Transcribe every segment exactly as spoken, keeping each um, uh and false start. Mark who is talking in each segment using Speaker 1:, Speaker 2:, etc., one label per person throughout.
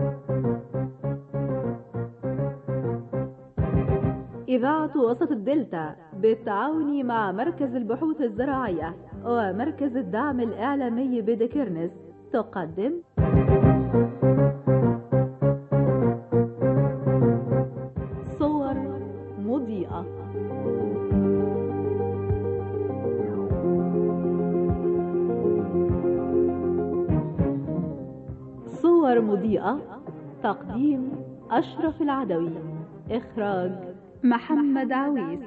Speaker 1: إذاعة وسط الدلتا بالتعاون مع مركز البحوث الزراعية ومركز الدعم الإعلامي بدكرنس تقدم صور مضيئة. صور مضيئة، تقديم أشرف العدوي، إخراج محمد عويس.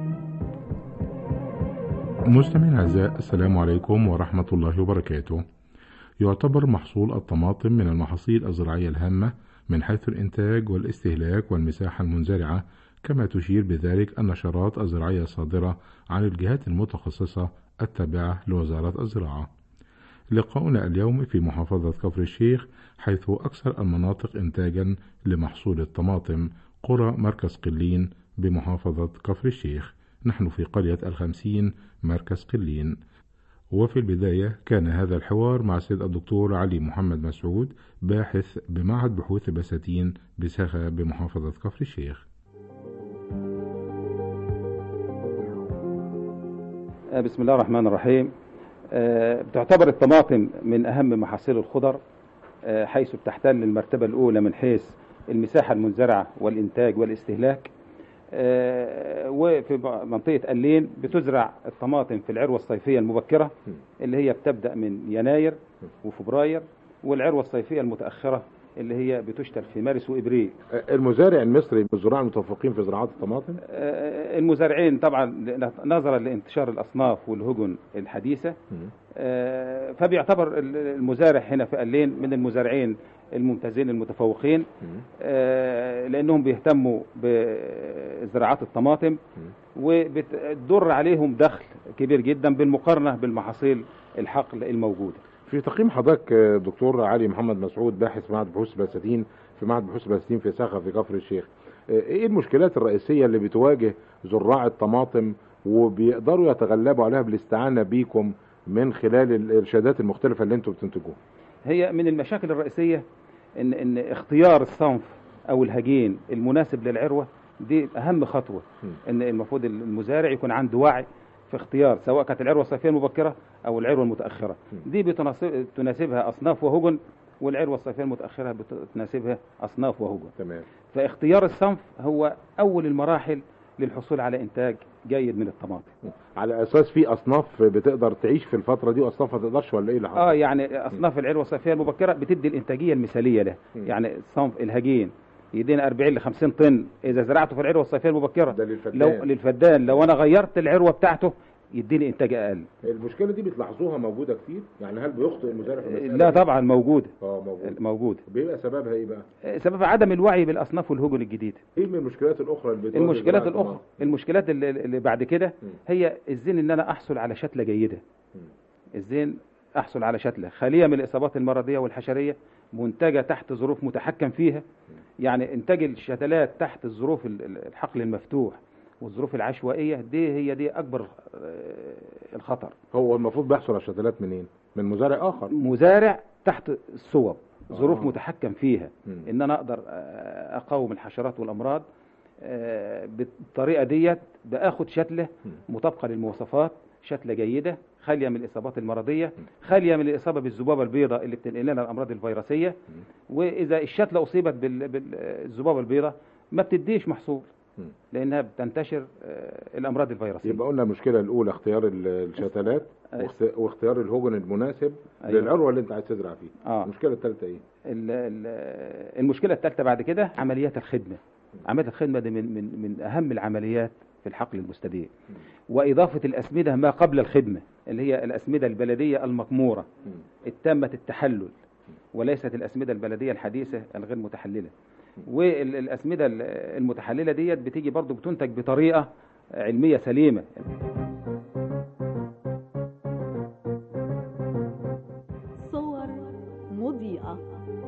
Speaker 2: مستمعينا الأعزاء، السلام عليكم ورحمة الله وبركاته. يعتبر محصول الطماطم من المحاصيل الزراعية الهامة من حيث الإنتاج والاستهلاك والمساحة المنزرعة، كما تشير بذلك النشرات الزراعية الصادرة عن الجهات المتخصصة التابعة لوزارة الزراعة. لقاؤنا اليوم في محافظة كفر الشيخ، حيث أكثر المناطق إنتاجا لمحصول الطماطم قرى مركز قلين بمحافظة كفر الشيخ. نحن في قرية الخمسين مركز قلين. وفي البداية كان هذا الحوار مع السيد الدكتور علي محمد مسعود، باحث بمعهد بحوث بساتين بساخة بمحافظة كفر الشيخ.
Speaker 3: بسم الله الرحمن الرحيم. بتعتبر الطماطم من أهم محاصيل الخضر، حيث بتحتل المرتبة الأولى من حيث المساحة المنزرعة والإنتاج والاستهلاك. وفي منطقة قلين بتزرع الطماطم في العروة الصيفية المبكرة اللي هي بتبدأ من يناير وفبراير، والعروة الصيفية المتأخرة اللي هي بتشتل في مارس وإبريل.
Speaker 2: المزارع المصري والزراع المتفوقين في زراعة الطماطم؟
Speaker 3: المزارعين طبعا نظرا لانتشار الأصناف والهجن الحديثة، فبيعتبر المزارع هنا في قلين من المزارعين الممتازين المتفوقين، لأنهم بيهتموا بزراعات الطماطم وبتدر عليهم دخل كبير جدا بالمقارنة بالمحاصيل الحقل الموجودة.
Speaker 2: في تقييم حضرتك دكتور علي محمد مسعود، باحث معهد بحوث بساتين في معهد بحوث بساتين في ساخة في كفر الشيخ، ايه المشكلات الرئيسية اللي بتواجه زراع الطماطم وبيقدروا يتغلبوا عليها بالاستعانة بيكم من خلال الارشادات المختلفة اللي انتم بتنتجوها؟
Speaker 3: هي من المشاكل الرئيسية ان ان اختيار الصنف او الهجين المناسب للعروة دي اهم خطوة. ان المفروض المزارع يكون عنده وعي في اختيار، سواء كانت العروة الصيفية المبكرة او العروة المتأخرة. دي بتناسبها اصناف وهجن، والعروة الصيفية المتأخرة بتناسبها اصناف وهجن.
Speaker 2: تمام.
Speaker 3: فاختيار الصنف هو اول المراحل للحصول على انتاج جيد من الطماطم.
Speaker 2: على اساس في اصناف بتقدر تعيش في الفترة دي واصناف ما تقدرش، ولا ايه اللي حصل؟
Speaker 3: اه يعني اصناف العروة الصيفية المبكرة بتدي الانتاجية المثالية له. يعني صنف الهجين يدينا أربعين لخمسين طن اذا زرعته في العروة الصيفية المبكرة.
Speaker 2: ده للفدان.
Speaker 3: لو للفدان لو انا غيرت العروة بتاعته يديني انتاج اقل.
Speaker 2: المشكله دي بتلاحظوها موجوده كتير؟ يعني هل بيخطئ المزارع في المسألة؟
Speaker 3: لا طبعا موجوده.
Speaker 2: اه موجوده
Speaker 3: موجوده.
Speaker 2: بيبقى سببها ايه بقى؟
Speaker 3: سببها عدم الوعي بالاصناف والهجن الجديده.
Speaker 2: ايه من المشكلات الاخرى اللي بتواجه
Speaker 3: المشكلات الاخرى المشكلات اللي, اللي بعد كده هي ازاي ان انا احصل على شتله جيده. ازاي احصل على شتله خاليه من الاصابات المرضيه والحشريه، منتجه تحت ظروف متحكم فيها. يعني انتاج الشتلات تحت الظروف الحقل المفتوح والظروف العشوائية دي هي دي أكبر الخطر.
Speaker 2: هو المفروض بيحصل على الشتلات منين؟ من مزارع آخر؟
Speaker 3: مزارع تحت الصوب، ظروف آه. متحكم فيها. م. إن أنا أقدر أقاوم الحشرات والأمراض بالطريقة ديت، بأخد شتلة مطابقة للمواصفات، شتلة جيدة خالية من الإصابات المرضية، خالية من الإصابة بالذبابة البيضاء اللي بتنقل لنا الأمراض الفيروسية. وإذا الشتلة أصيبت بالذبابة البيضاء ما بتديش محصول، لانها بتنتشر الامراض الفيروسيه.
Speaker 2: يبقى قلنا المشكله الاولى اختيار الشتلات، أيوة. واختيار الهجن المناسب، أيوة. للعروه اللي انت عايز تزرع فيه. آه. المشكله الثالثه ايه؟
Speaker 3: المشكله الثالثه بعد كده عمليات الخدمه. عمليات الخدمه دي من من من اهم العمليات في الحقل المستدير. واضافه الاسمده ما قبل الخدمه، اللي هي الاسمده البلديه المقموره التامه التحلل، وليست الاسمده البلديه الحديثه الغير متحلله. والأسمدة المتحللة ديت بتيجي برضو بتنتج بطريقة علمية سليمة.
Speaker 1: صور مضيئة.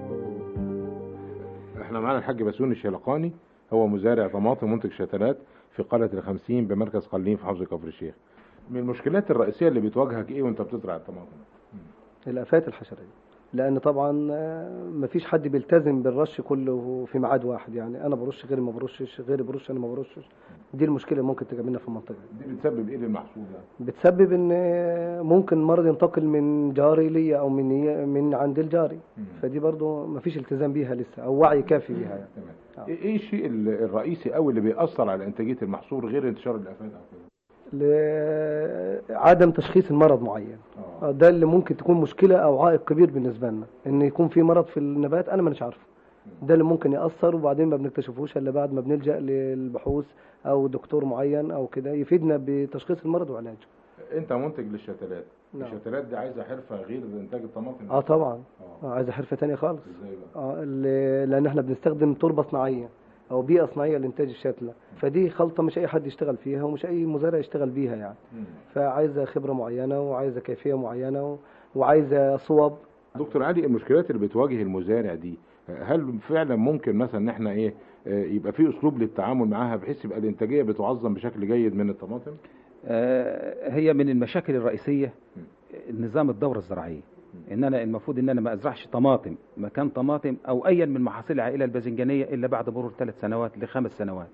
Speaker 2: احنا معانا الحاج بسوني الشلقاني، هو مزارع طماطم منتج شتلات في قرية الخمسين بمركز قلين في محافظة كفر الشيخ. من المشكلات الرئيسية اللي بتواجهك ايه وانت بتزرع الطماطم؟
Speaker 4: الآفات الحشرية. لان طبعا مفيش حد بيلتزم بالرش كله في ميعاد واحد، يعني انا برش غيري ما برشش، غيري برش انا ما برشش. دي المشكله اللي ممكن تقابلنا في المنطقه
Speaker 2: دي بتسبب ايه للمحصول ده؟
Speaker 4: بتسبب ان ممكن مرض ينتقل من جاري ليا او من من عند الجاري. مم. فدي برضو مفيش التزام بيها لسه او وعي كافي بيها يعني.
Speaker 2: تمام. ايه الشيء الرئيسي قوي اللي بيأثر على انتاجيه المحصول غير انتشار الافات او كده؟
Speaker 4: لعدم تشخيص المرض معين. أوه. ده اللي ممكن تكون مشكله او عائق كبير بالنسبه لنا، ان يكون في مرض في النبات انا مش عارفه. ده اللي ممكن يأثر، وبعدين ما بنكتشفوش الا بعد ما بنلجأ للبحوث او دكتور معين او كده يفيدنا بتشخيص المرض وعلاجه.
Speaker 2: انت منتج للشتلات. نعم. الشتلات دي عايزه حرفه غير انتاج الطماطم.
Speaker 4: اه طبعا. اه عايزه حرفه ثانيه خالص. ازاي بقى؟ اه لان احنا بنستخدم تربه صناعيه او بيئه صناعيه لانتاج الشتله، فدي خلطه مش اي حد يشتغل فيها ومش اي مزارع يشتغل بيها يعني. مم. فعايزه خبره معينه وعايزه كيفيه معينه وعايزه صوب.
Speaker 2: دكتور علي، المشكلات اللي بتواجه المزارع دي هل فعلا ممكن مثلا ان احنا ايه يبقى في اسلوب للتعامل معاها بحيث يبقى الانتاجيه بتعظم بشكل جيد من الطماطم؟
Speaker 3: آه هي من المشاكل الرئيسيه نظام الدوره الزراعيه، ان انا المفروض ان انا ما ازرعش طماطم مكان طماطم او ايا من محاصيل العائله الباذنجانيه الا بعد مرور ثلاث سنوات لخمس سنوات.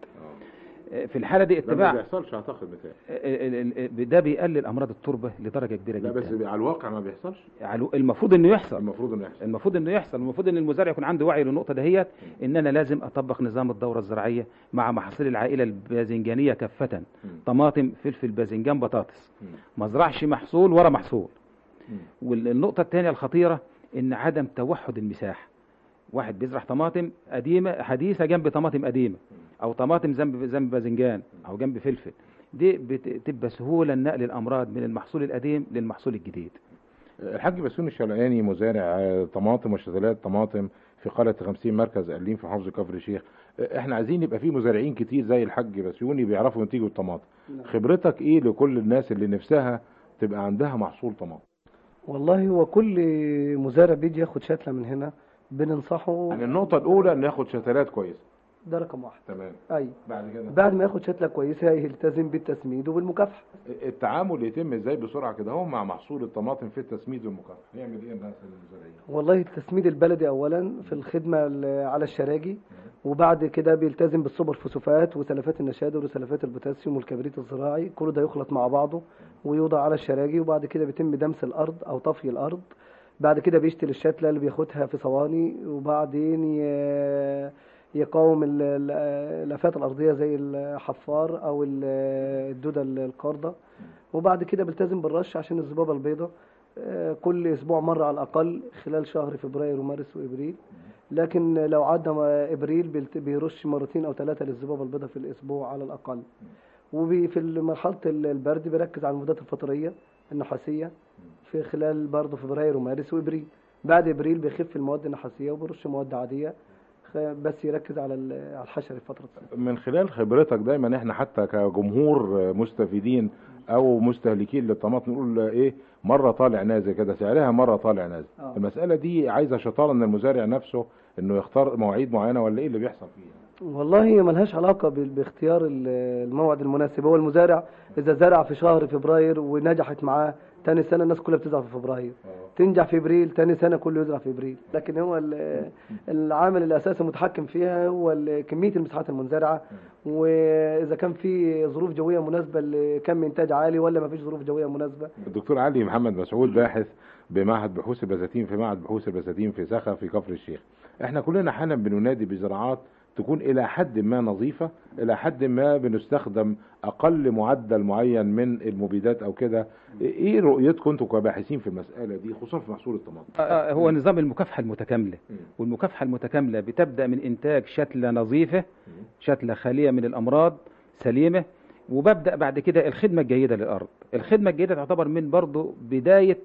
Speaker 3: في الحالة دي اتباع
Speaker 2: ما بيحصلش اعتقد
Speaker 3: بتاعي ده بيقلل امراض التربه لدرجه كبيره جدا.
Speaker 2: لا بس على الواقع ما بيحصلش.
Speaker 3: المفروض انه يحصل
Speaker 2: المفروض انه يحصل
Speaker 3: المفروض انه يحصل المفروض ان المزارع يكون عنده وعي للنقطه دهيت، ان انا لازم اطبق نظام الدوره الزراعيه مع محاصيل العائله الباذنجانيه كافه، طماطم فلفل باذنجان بطاطس، ما ازرعش محصول ورا محصول. والنقطه الثانيه الخطيره ان عدم توحد المساحه. واحد بيزرع طماطم قديمه حديثه جنب طماطم قديمه، او طماطم جنب جنب باذنجان او جنب فلفل، دي بتبقى سهوله نقل الامراض من المحصول القديم للمحصول الجديد.
Speaker 2: الحاج بسيوني الشلقاني مزارع طماطم وشتلات طماطم في قريه خمسين مركز قليم في محافظه كفر الشيخ. احنا عايزين يبقى في مزارعين كتير زي الحاج بسيوني بيعرفوا ينتجوا الطماطم. خبرتك ايه لكل الناس اللي نفسها تبقى عندها محصول طماطم؟
Speaker 4: والله هو كل مزارع بيجي ياخد شتله من هنا بننصحه.
Speaker 2: يعني النقطة الأولى إنه ياخد شتلات كويسة.
Speaker 4: ده رقم واحد.
Speaker 2: تمام.
Speaker 4: أي.
Speaker 2: بعد كده؟ بعد
Speaker 4: ما ياخد شتلة كويسة يلتزم بالتسميد وبالمكافحة.
Speaker 2: التعامل يتم إزاي بسرعة كده هو مع محصول الطماطم في التسميد والمكافحة؟ يعمل إيه الناس المزارعين؟
Speaker 4: والله التسميد البلدي أولاً في الخدمة على الشراجي، وبعد كده بيلتزم بالسوبر فوسفات وسلفات النشادر وسلفات البوتاسيوم والكبريت الزراعي، كل ده يخلط مع بعضه ويوضع على الشراجي، وبعد كده بيتم دمس الأرض أو طفي الأرض. بعد كده بيشتري الشتلة اللي بياخدها في صواني، وبعدين يقاوم الآفات الأرضية زي الحفار أو الدودة القاردة، وبعد كده بيلتزم بالرش عشان الذبابة البيضاء كل أسبوع مرة على الأقل خلال شهر فبراير ومارس وإبريل. لكن لو عدى إبريل بيرش مرتين أو ثلاثة للذبابة البيضاء في الأسبوع على الأقل. وفي مرحلة البرد بيركز على المبيدات الفطرية النحاسية في خلال برضه فبراير ومارس وابريل. بعد ابريل بيخف المواد النحاسيه وبرش مواد عاديه، بس يركز على على الحشر فتره الصيف.
Speaker 2: من خلال خبرتك دايما احنا حتى كجمهور مستفيدين او مستهلكين للطماطم نقول ايه مره طالع نازل كده سعرها مره طالع نازل. آه. المساله دي عايزه شطاره من المزارع نفسه انه يختار مواعيد معينه ولا ايه اللي بيحصل فيها؟
Speaker 4: والله هي ملهاش علاقه باختيار الموعد المناسب. هو المزارع اذا زرع في شهر فبراير ونجحت معاه، تاني سنة الناس كلها بتزرع في فبراير، تنجح في ابريل، تاني سنة كله يزرع في ابريل. لكن هو العامل الاساسي المتحكم فيها هو كمية المساحات المنزرعة، واذا كان في ظروف جوية مناسبة لكم انتاج عالي ولا ما فيش ظروف جوية مناسبة.
Speaker 2: الدكتور علي محمد مسعود باحث بمعهد بحوث البساتين في معهد بحوث البساتين في سخا في كفر الشيخ. احنا كلنا حالا بننادي بزراعات تكون الى حد ما نظيفة، الى حد ما بنستخدم اقل معدل معين من المبيدات او كده. ايه رؤيتكم انتم كباحثين في المسألة دي خصوصا في محصول الطماطم؟
Speaker 3: آه هو نظام المكافحة المتكاملة، والمكافحة المتكاملة بتبدأ من انتاج شتلة نظيفة، شتلة خالية من الامراض سليمة، وببدأ بعد كده الخدمة الجيدة للارض. الخدمة الجيدة تعتبر من برضو بداية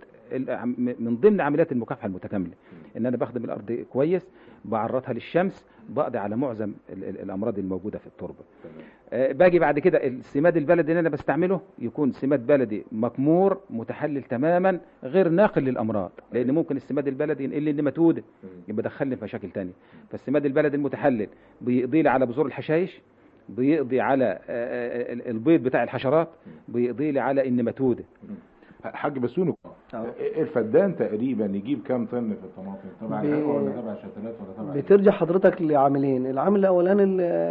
Speaker 3: من ضمن عمليات المكافحة المتكاملة، ان انا بخدم الارض كويس، بعرضها للشمس، بقضي على معظم الامراض الموجودة في التربة. آه باجي بعد كده السماد البلدي اللي انا بستعمله يكون سماد بلدي مكمور متحلل تماما غير ناقل للامراض، لان ممكن السماد البلدي ينقل لي النماتوده يبقى دخلني في مشاكل تانية. فالسماد البلدي المتحلل بيقضي لي على بذور الحشائش، بيقضي على البيض بتاع الحشرات، بيقضي لي على النماتوده.
Speaker 2: حاج بسيوني الفدان تقريبا يجيب كام طن في الطماطم؟ تبع الحقوق ولا تبع الشتلات ولا تبع؟
Speaker 4: بترجع حضرتك لعاملين. العامل الاولاني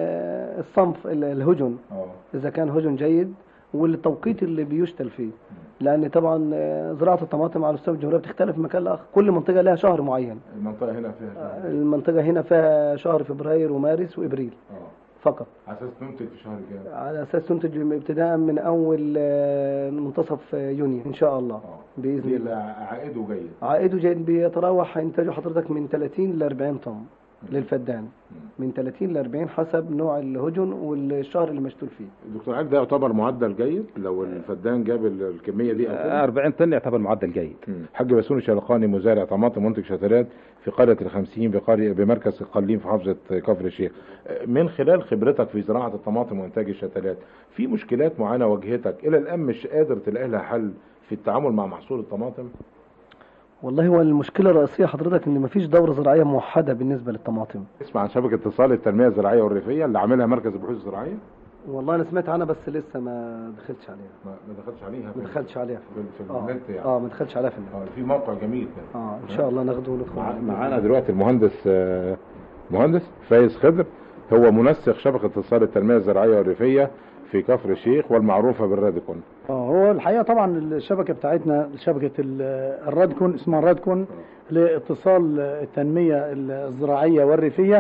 Speaker 4: الصنف الهجن، اذا كان هجن جيد، والتوقيت اللي بيشتل فيه، لان طبعا زراعه الطماطم على مستوى الجمهوريه بتختلف من مكان لاخر، كل منطقه لها شهر معين.
Speaker 2: المنطقه هنا فيها شهر.
Speaker 4: المنطقه هنا فيها شهر فبراير ومارس وابريل اه فقط.
Speaker 2: على اساس تنتج في شهر كام؟
Speaker 4: على اساس تنتج ابتداء من اول منتصف يونيو ان شاء الله. اه باذن الله.
Speaker 2: عائده جيد.
Speaker 4: عائده جيد، بيتراوح انتاجه حضرتك من ثلاثين ل أربعين طن للفدان، من ثلاثين ل أربعين حسب نوع الهجن والشهر اللي مشتول فيه.
Speaker 2: دكتور علي، ده يعتبر معدل جيد لو الفدان جاب الكميه دي؟
Speaker 3: أربعين طن يعتبر معدل جيد.
Speaker 2: حاج بسوني شلقاني، مزارع طماطم منتج شتلات في قريه الخمسين بقريه بمركز القليم في محافظه كفر الشيخ. من خلال خبرتك في زراعه الطماطم وانتاج الشتلات، في مشكلات معينه واجهتك الى الان مش قادر تلاقي لها حل في التعامل مع محصول الطماطم؟
Speaker 4: والله هو المشكله الرئيسيه حضرتك ان مفيش دوره زراعيه موحده بالنسبه للطماطم.
Speaker 2: اسمع عن شبكه اتصال التنميه الزراعيه والريفيه اللي عاملها مركز البحوث الزراعيه؟
Speaker 4: والله انا سمعت عنها بس لسه ما دخلتش عليها.
Speaker 2: ما, ما دخلتش عليها؟
Speaker 4: ما دخلتش عليها
Speaker 2: في, في النت يعني.
Speaker 4: اه ما دخلتش عليها في النت.
Speaker 2: اه في موقع جميل كده.
Speaker 4: اه ان شاء الله ناخده وندخل.
Speaker 2: معانا دلوقتي المهندس مهندس فايز خضر، هو منسق شبكه اتصال التنميه الزراعيه والريفيه في كفر الشيخ والمعروفه بالرادكون.
Speaker 5: اه هو الحقيقه طبعا الشبكه بتاعتنا شبكه الرادكون، اسمها الرادكون لاتصال التنميه الزراعيه والريفيه.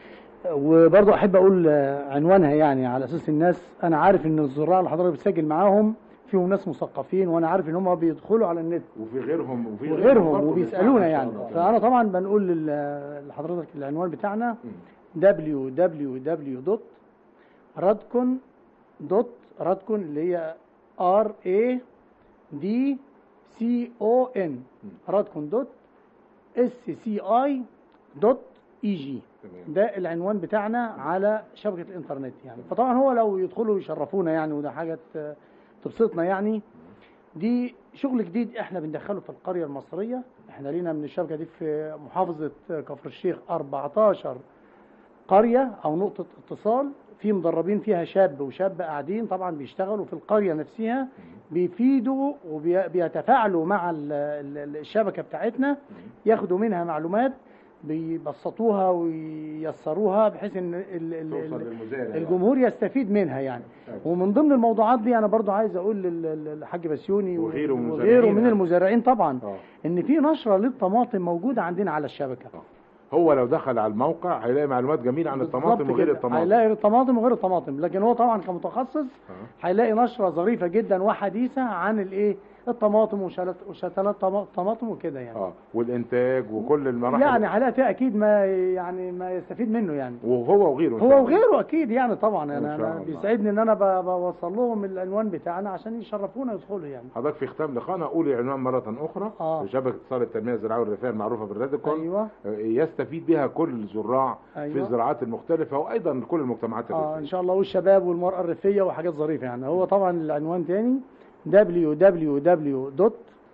Speaker 5: وبرضه احب اقول عنوانها يعني على اساس الناس، انا عارف ان الزراع اللي حضرتك بتسجل معاهم فيهم ناس مثقفين، وانا عارف ان هم بيدخلوا على النت
Speaker 2: وفي غيرهم وفي
Speaker 5: غيرهم وبيسالونا يعني. فانا طبعا بنقول لحضرتك العنوان بتاعنا دبليو دبليو دبليو دوت رادكون دوت رادكون اللي هي ار اي دي سي او ان رادكون دوت اس سي اي دوت اي جي. ده العنوان بتاعنا على شبكه الانترنت يعني. فطبعا هو لو يدخلوا يشرفونا يعني، وده حاجه تبسطنا يعني. دي شغل جديد احنا بندخله في القريه المصريه. احنا لينا من الشبكه دي في محافظه كفر الشيخ أربعتاشر قريه او نقطه اتصال، في مدربين فيها شاب وشاب قاعدين طبعا بيشتغلوا في القريه نفسها، بيفيدوا وبيتفاعلوا مع الشبكه بتاعتنا، ياخدوا منها معلومات بيبسطوها وييسروها بحيث ان الجمهور يستفيد منها يعني. ومن ضمن الموضوعات دي انا برضو عايز اقول للحاج بسيوني
Speaker 2: وغيره,
Speaker 5: وغيره من المزارعين طبعا أوه. ان في نشره للطماطم موجوده عندنا على الشبكه. أوه.
Speaker 2: هو لو دخل على الموقع هيلاقي معلومات جميله عن الطماطم وغير الطماطم،
Speaker 5: هيلاقي الطماطم وغير الطماطم. لكن هو طبعا كمتخصص هيلاقي نشره ظريفه جدا وحديثه عن الايه الطماطم وشتلات طماطم وكده يعني.
Speaker 2: اه والانتاج وكل المراحل
Speaker 5: يعني هلاقي فيها اكيد ما يعني ما يستفيد منه يعني.
Speaker 2: وهو وغيره
Speaker 5: هو وغيره اكيد يعني طبعا. انا, أنا بيسعدني ان انا بوصل لهم العنوان بتاعنا عشان يشرفونا يدخلوا يعني.
Speaker 2: حضرتك في ختام لقاءنا قولي العنوان مره اخرى. اه شبكه اتصال التنميه الزراعيه والريفيه المعروفه بالرادكون.
Speaker 5: ايوه
Speaker 2: يستفيد بها كل الزراع أيوة. في الزراعات المختلفه وايضا كل المجتمعات الريفيه.
Speaker 5: اه ان شاء الله، والشباب والمراه الريفيه وحاجات ظريفه يعني. هو طبعا العنوان تاني دبليو دبليو دبليو دوت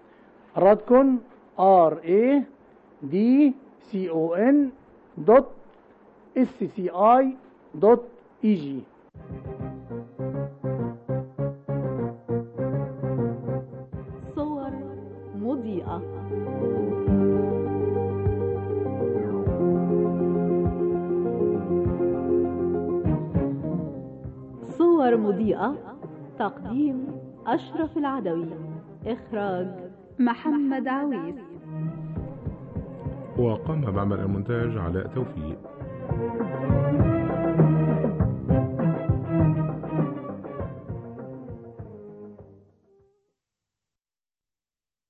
Speaker 5: رادكون ار اي دي سي او ان دوت اس سي اي دوت اي جي.
Speaker 1: صور مضيئة. صور مضيئة، تقديم أشرف العدوي، إخراج محمد عويس.
Speaker 2: وقام بعمل المونتاج علاء توفيق.